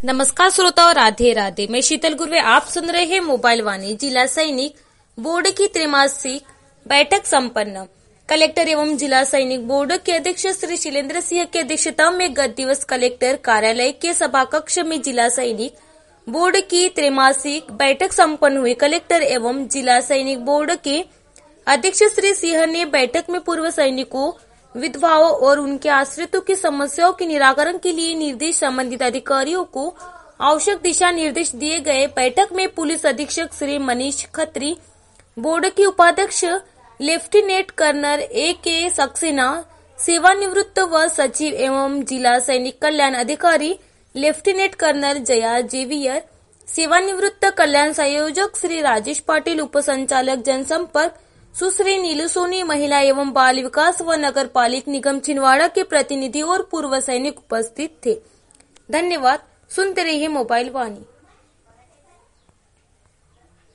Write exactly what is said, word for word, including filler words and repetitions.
नमस्कार श्रोताओं, राधे राधे। मैं शीतल गुर्वे, आप सुन रहे हैं मोबाइल वाणी। जिला सैनिक बोर्ड की त्रैमासिक बैठक संपन्न। कलेक्टर एवं जिला सैनिक बोर्ड के अध्यक्ष श्री शैलेंद्र सिंह की अध्यक्षता में गत दिवस कलेक्टर कार्यालय के सभा कक्ष में जिला सैनिक बोर्ड की त्रैमासिक बैठक संपन्न हुई। कलेक्टर एवं जिला सैनिक बोर्ड के अध्यक्ष श्री सिंह ने बैठक में पूर्व सैनिकों, विधवाओं और उनके आश्रितों की समस्याओं के निराकरण के लिए निर्देश संबंधित अधिकारियों को आवश्यक दिशा निर्देश दिए गए। बैठक में पुलिस अधीक्षक श्री मनीष खत्री, बोर्ड के उपाध्यक्ष लेफ्टिनेंट कर्नल ए के सक्सेना, सेवानिवृत्त व सचिव एवं जिला सैनिक कल्याण अधिकारी लेफ्टिनेंट कर्नल जया जेवियर, सेवानिवृत्त कल्याण संयोजक श्री राजेश पाटिल, उप संचालक जनसंपर्क सुश्री नीलू सोनी, महिला एवं बाल विकास व नगर पालिक निगम छिंदवाड़ा के प्रतिनिधि और पूर्व सैनिक उपस्थित थे। धन्यवाद। सुनते रहिए मोबाइल वाणी।